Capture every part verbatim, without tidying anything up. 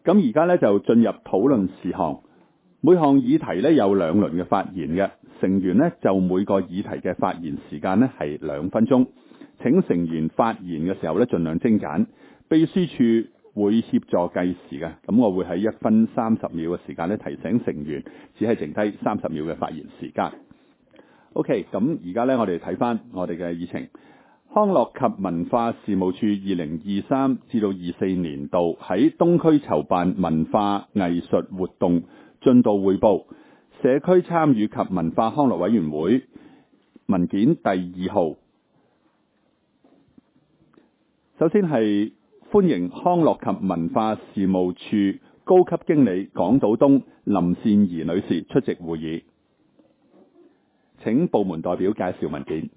咁而家咧就進入討論事項，每項議題咧有兩輪嘅發言嘅，成員咧就每個議題嘅發言時間咧係兩分鐘。請成員發言嘅時候咧盡量精簡，秘書處會協助計時嘅，咁我會喺一分三十秒嘅時間咧提醒成員，只係剩低三十秒嘅發言時間。OK， 咁而家咧我哋睇翻我哋嘅議程。康樂及文化事務處二零二三至到二四年度喺東區籌辦文化藝術活動進度匯報，社區參與及文化康樂委員會文件第二號。首先係歡迎康樂及文化事務處高級經理港島東林善儀女士出席會議。請部門代表介紹文件。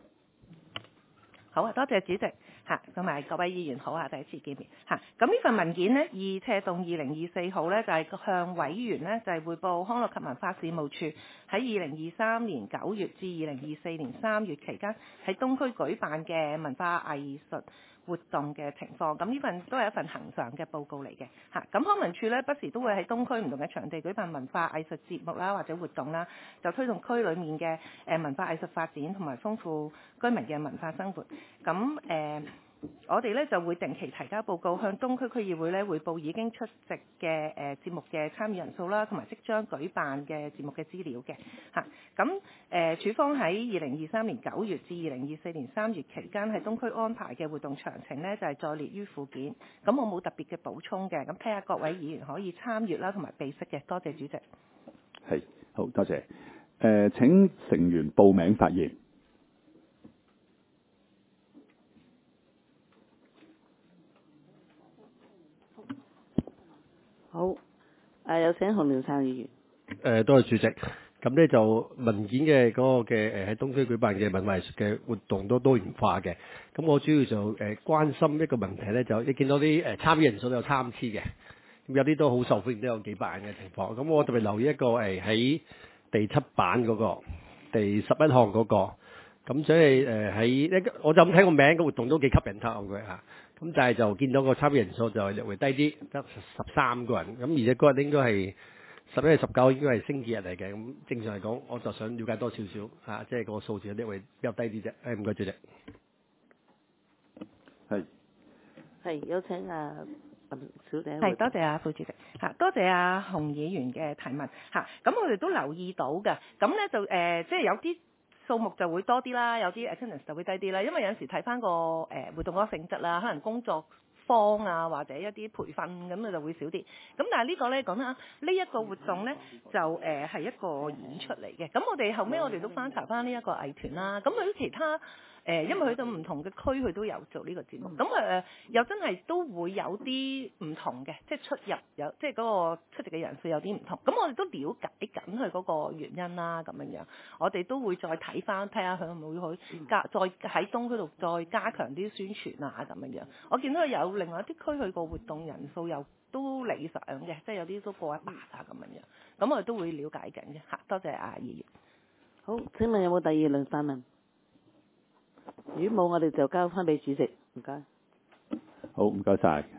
好啊，多謝主席嚇，同埋各位議員好啊，第一次見面嚇。咁呢份文件呢，二斜動二零二四號呢，就係向委員呢，就係匯報康樂及文化事務處喺二零二三年九月至二零二四年三月期間喺東區舉辦嘅文化藝術活動嘅情況。咁呢份都係一份恆常嘅報告嚟嘅嚇。咁康文署呢，不時都會喺東區唔同嘅場地舉辦文化藝術節目啦，或者活動啦，就推動區裡面嘅誒文化藝術發展同埋豐富居民嘅文化生活。咁誒、呃，我哋咧就會定期提交報告，向東區區議會咧匯報已經出席嘅誒、呃、節目嘅參與人數啦，同埋即將舉辦嘅節目嘅資料嘅嚇。咁、啊、誒，署方喺二零二三年九月至二零二四年三月期間喺東區安排嘅活動詳情呢，就係載列於附件。咁我冇特別嘅補充嘅，咁睇下各位議員可以參與啦，同埋備悉嘅。多謝主席。 係，好多謝。誒、呃，請成員報名發言。 好，誒、呃、有請洪廖山議員。 誒、呃，多謝主席。咁咧就文件嘅嗰個嘅誒喺東區舉辦嘅文化藝術嘅活動都多元化嘅。咁我主要就誒、呃、關心一個問題咧，就你見到啲誒參與人數都有參差嘅，咁有啲都好受歡迎，都有幾百人嘅情況。咁我特別留意一個誒喺、呃、第七版嗰、那個第十一項嗰、那個。咁所以誒喺一個，我就咁睇個名個活動都幾吸引他佢嚇。咁但係就見到個參與人數就略為低啲，得十三個人。咁而且嗰日應該係十一月十九，應該係星期日嚟嘅。咁正常嚟講，我就想了解多少少嚇，即係個數字有啲會比較低啲啫。誒，唔該主席。 係係有請啊林小姐。 係多謝啊副主席嚇，多謝啊洪議員嘅提問嚇。咁我哋都留意到嘅，咁咧就誒、呃、即係有啲數目就會多啲啦，有啲 attendance 就會低啲啦。因為有陣時睇翻個誒活動嗰個性質啦，可能工作坊啊或者一啲培訓咁啊就會少啲。咁但係呢個咧講啦，呢、這、一個活動咧就誒係、呃、一個演出嚟嘅。咁我哋後尾我哋都翻查翻呢一個藝團啦。咁佢其他誒、呃，因為去到唔同嘅區，佢都有做呢個節目。咁誒、呃、又真係都會有啲唔同嘅，即係出入有即係嗰個出席嘅人數有啲唔同。咁我哋都了解緊佢嗰個原因啦，咁樣樣。我哋都會再睇翻，睇下佢會唔會去加，再喺東區度再加強啲宣傳啊，咁樣樣。我見到有另外一啲區佢個活動人數又都理想嘅，即係有啲都過一百啊咁樣樣。咁我哋都會了解緊嘅嚇。多謝阿議員。 好，請問有冇第二輪發問？如果冇，我哋就交翻俾主席。唔該。 好，唔該晒。